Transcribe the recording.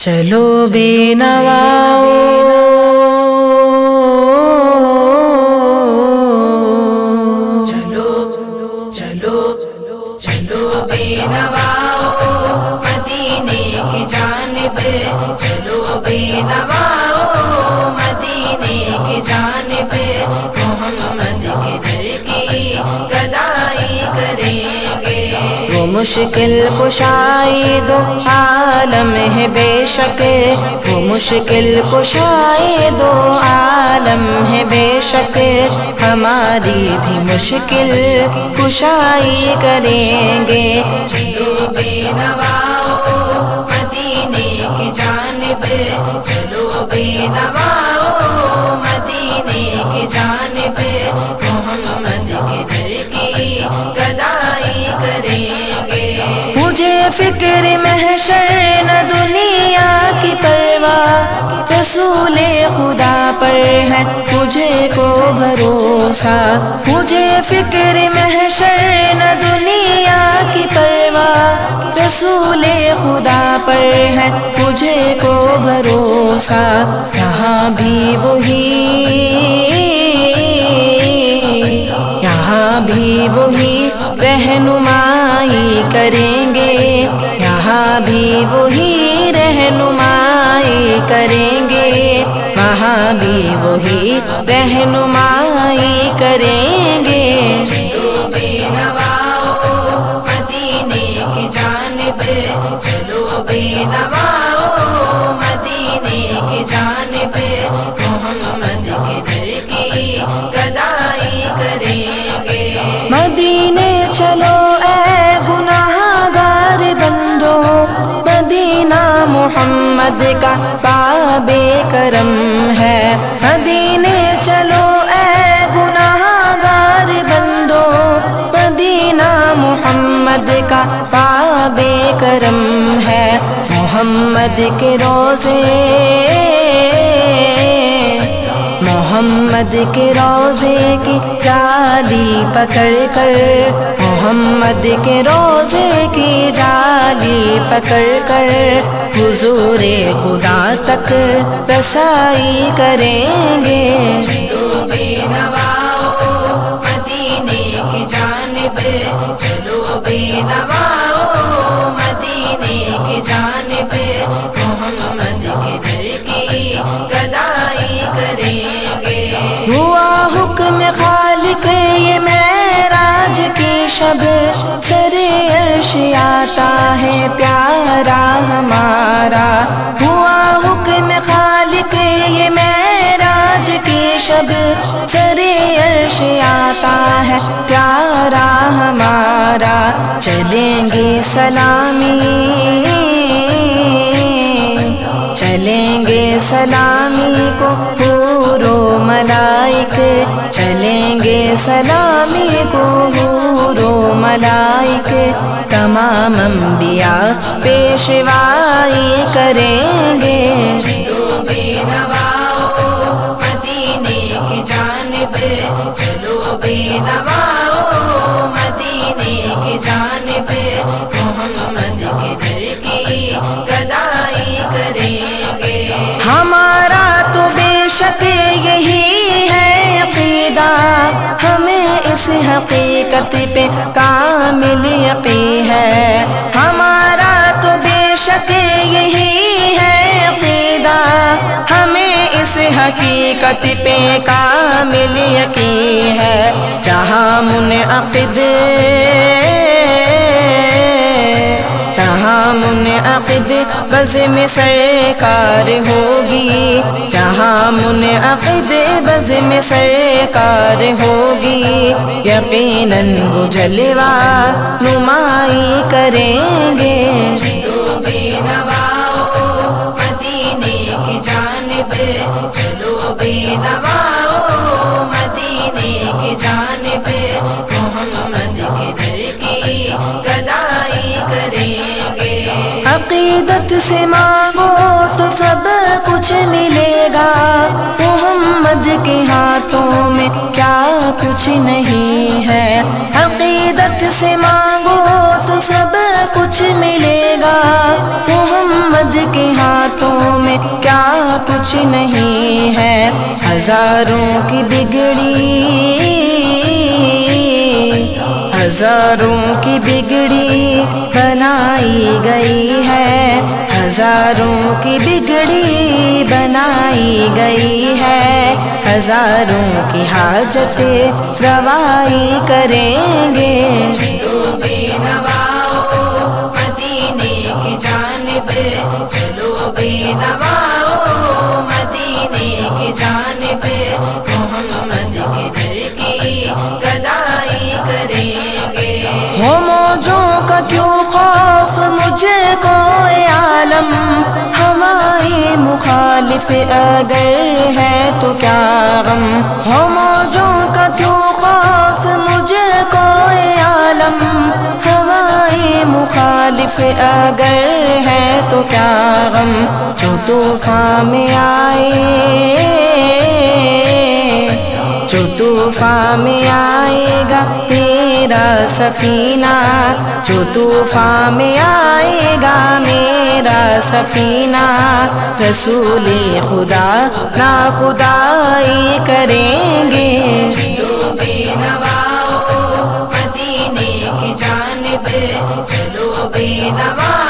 چلو بے نواؤ چلو چلو چلو بے نواؤ مدینے کی جانب، چلو بے نواؤ مدینے کی جانب، محمد کے در کی گدائی کریں گے۔ وہ مشکل کشائی دو عالم ہے بے شک، وہ مشکل کشائی دو عالم ہے بے شک، ہماری بھی مشکل کشائی کریں گے۔ چلو بے نواؤ مدینے کی جانب، چلو بے نواؤ مدینے کی جانب، محمد کے در کی گدائی کریں گے۔ مجھے فکر محشر نہ دنیا کی پرواہ، رسول خدا پر ہے مجھے کو بھروسہ۔ مجھے فکر محشر نہ دنیا کی پرواہ، رسول خدا پر ہے مجھے کو بھروسہ۔ یہاں بھی وہی، یہاں بھی وہی رہنمائی کریں گے، یہاں بھی وہی رہنمائی کریں گے، وہاں بھی وہی رہنمائی کریں گے۔ چلو بے نواؤ مدینے کی جانب، چلو بے نواؤ مدینے کی جانب، محمد کے در کی گدائی کریں گے۔ مدینے چلو اے گناہ گار بندو، مدینہ محمد کا باب کرم ہے۔ مدینے چلو اے گناہ گار بندو، مدینہ محمد کا باب کرم ہے۔ محمد کے روزے، محمد کے روزے کی جالی پکڑ کر، محمد کے روزے کی جالی پکڑ کر، حضور خدا تک رسائی کریں گے۔ چلو بے نواؤ مدینے کی جانب، چلو بے نواؤ مدینے کی جانب، محمد کے در کی گدائی کریں گے۔ ہوا حکم خالق یہ معراج کی شب، سر عرش آتا ہے پیارا ہمارا۔ ہوا حکم خالق یہ معراج کی شب، سر عرش آتا ہے پیارا ہمارا۔ چلیں گے سلامی، چلیں گے سلامی کو حور و ملائک، چلیں گے سلامی کو حور و ملائک، تمام انبیاء پیشوائی کریں گے۔ چلو بے نواؤ مدینے کی جانب، چلو بے نواؤ مدینے کی جانب، محمد کے در کی گدائی کریں گے۔ ہمارا تو بے شک یہی ہے عقیدہ، ہمیں اس حقیقت پہ کامل یقین ہے۔ ہمارا تو بے شک یہی ہے عقیدہ، ہمیں اس حقیقت پہ کامل یقین ہے۔ جہاں منعقد، جہاں منعقد بزم سرکار ہوگی، جہاں منعقد بزم سرکار ہوگی، یقیناً وہ جلوہ نمائی کریں گے۔ چلو بے نواؤ مدینے کی جانب، چلو بے نواؤ مدینے کی جانب، محمد کے در کی گدائی کریں گے۔ عقیدت سے مانگو تو سب کچھ کچھ ملے گا، محمد کے ہاتھوں میں کیا کچھ نہیں ہے، عقیدت سے مانگو تو سب کچھ ملے گا، محمد کے ہاتھوں میں کیا کچھ نہیں ہے، ہزاروں کی بگڑی بنائی گئی ہے، ہزاروں کی بگڑی بنائی گئی ہے، ہزاروں کی حاجتیں روائی کریں گے، چلو بے نواؤ مدینے کی جانب، چلو بے نواؤ مدینے کی جانب، محمد کے در کی گدائی کریں گے، ہو موجوں کا کیوں خوف مجھے کو اے عالم، ہماری مخالف اگر ہے تو کیا غم، ہو موجوں کا کیوں خوف مجھے کو اے عالم، ہماری مخالف اگر ہے تو کیا غم، جو طوفان میں آئے گا میرا سفینہ، جو طوفان میں آئے گا میرا سفینہ، رسول خدا نا خدائی کریں گے، چلو بے نواؤ مدینے کی جانب، چلو بے نواؤ